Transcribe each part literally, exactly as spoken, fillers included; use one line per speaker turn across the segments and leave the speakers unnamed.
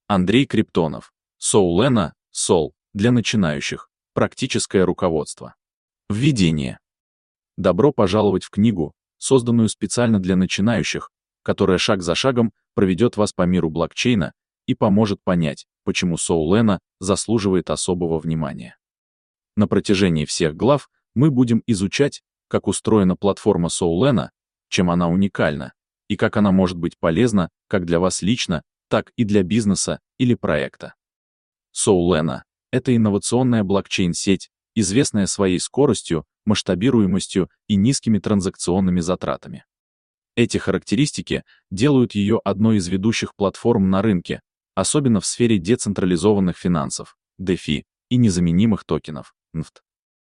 Андрей Криптонов. Soulena, Sol, для начинающих. Практическое руководство. Введение. Добро пожаловать в книгу, созданную специально для начинающих, которая шаг за шагом проведет вас по миру блокчейна и поможет понять, почему Soulena заслуживает особого внимания. На протяжении всех глав мы будем изучать, как устроена платформа Soulena, чем она уникальна, и как она может быть полезна как для вас лично, так и для бизнеса или проекта. Soulena — это инновационная блокчейн-сеть, известная своей скоростью, масштабируемостью и низкими транзакционными затратами. Эти характеристики делают ее одной из ведущих платформ на рынке, особенно в сфере децентрализованных финансов, дефи, и незаменимых токенов, эн эф ти.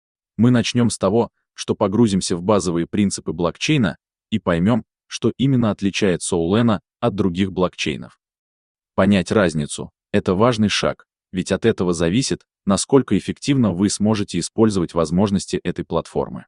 Мы начнем с того, что погрузимся в базовые принципы блокчейна и поймем, что именно отличает Soulena от других блокчейнов. Понять разницу — это важный шаг, ведь от этого зависит, насколько эффективно вы сможете использовать возможности этой платформы.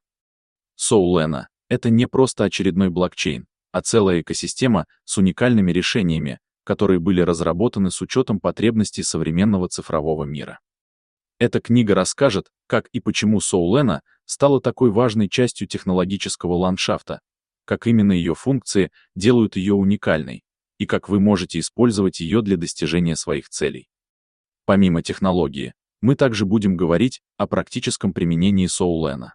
Soulena — это не просто очередной блокчейн, а целая экосистема с уникальными решениями, которые были разработаны с учетом потребностей современного цифрового мира. Эта книга расскажет, как и почему Soulena стала такой важной частью технологического ландшафта, как именно ее функции делают ее уникальной, и как вы можете использовать ее для достижения своих целей. Помимо технологии, мы также будем говорить о практическом применении Soulena.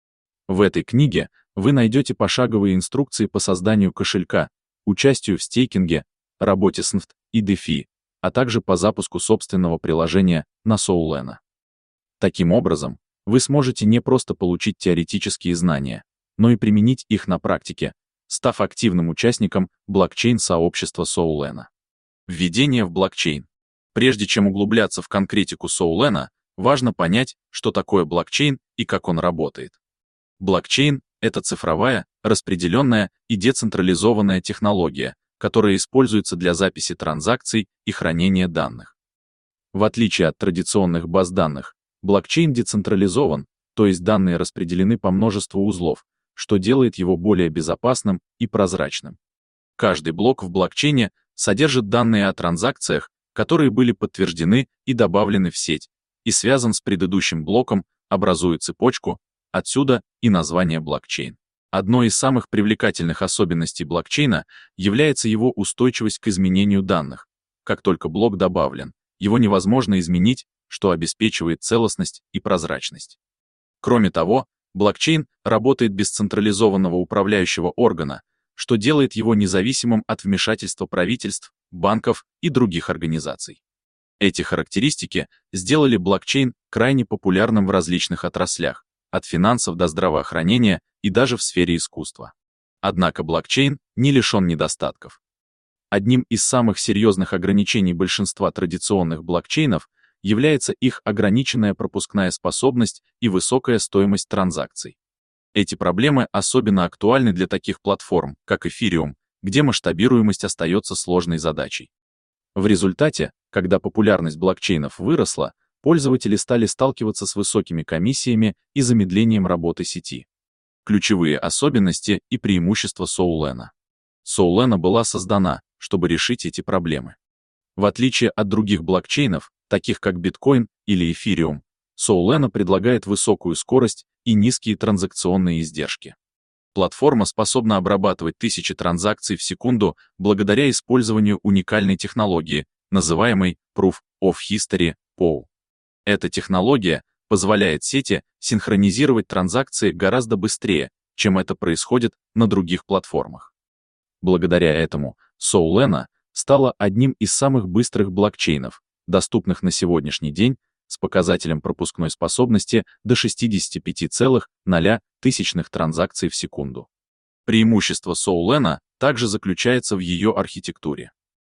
В этой книге вы найдете пошаговые инструкции по созданию кошелька, участию в стейкинге, работе с эн эф ти и дефи, а также по запуску собственного приложения на Soulena. Таким образом, вы сможете не просто получить теоретические знания, но и применить их на практике, став активным участником блокчейн-сообщества Soulena. Введение в блокчейн. Прежде чем углубляться в конкретику Soulena, важно понять, что такое блокчейн и как он работает. Блокчейн — это цифровая, распределенная и децентрализованная технология, которая используется для записи транзакций и хранения данных. В отличие от традиционных баз данных, блокчейн децентрализован, то есть данные распределены по множеству узлов, что делает его более безопасным и прозрачным. Каждый блок в блокчейне содержит данные о транзакциях, которые были подтверждены и добавлены в сеть, и связан с предыдущим блоком, образуя цепочку, отсюда и название блокчейн. Одной из самых привлекательных особенностей блокчейна является его устойчивость к изменению данных. Как только блок добавлен, его невозможно изменить, что обеспечивает целостность и прозрачность. Кроме того, блокчейн работает без централизованного управляющего органа, что делает его независимым от вмешательства правительств, банков и других организаций. Эти характеристики сделали блокчейн крайне популярным в различных отраслях, от финансов до здравоохранения и даже в сфере искусства. Однако блокчейн не лишен недостатков. Одним из самых серьезных ограничений большинства традиционных блокчейнов является их ограниченная пропускная способность и высокая стоимость транзакций. Эти проблемы особенно актуальны для таких платформ, как Ethereum, где масштабируемость остается сложной задачей. В результате, когда популярность блокчейнов выросла, пользователи стали сталкиваться с высокими комиссиями и замедлением работы сети. Ключевые особенности и преимущества Soulena. Soulena была создана, чтобы решить эти проблемы. В отличие от других блокчейнов, таких как Bitcoin или Ethereum, Soulena предлагает высокую скорость и низкие транзакционные издержки. Платформа способна обрабатывать тысячи транзакций в секунду благодаря использованию уникальной технологии, называемой Proof of History, пи о. Эта технология позволяет сети синхронизировать транзакции гораздо быстрее, чем это происходит на других платформах. Благодаря этому Soulena стала одним из самых быстрых блокчейнов, доступных на сегодняшний день, с показателем пропускной способности до шестьдесят пять целых ноль тысячных транзакций в секунду. Преимущество Soulena также заключается в ее архитектуре.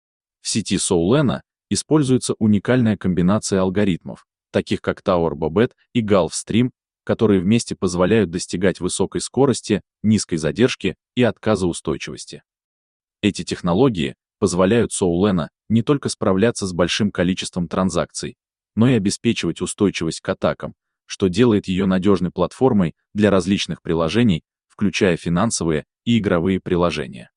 В сети Soulena используется уникальная комбинация алгоритмов, таких как Tower Bobet и Gulfstream, которые вместе позволяют достигать высокой скорости, низкой задержки и отказоустойчивости. Эти технологии позволяют Soulena не только справляться с большим количеством транзакций, но и обеспечивать устойчивость к атакам, что делает ее надежной платформой для различных приложений, включая финансовые и игровые приложения.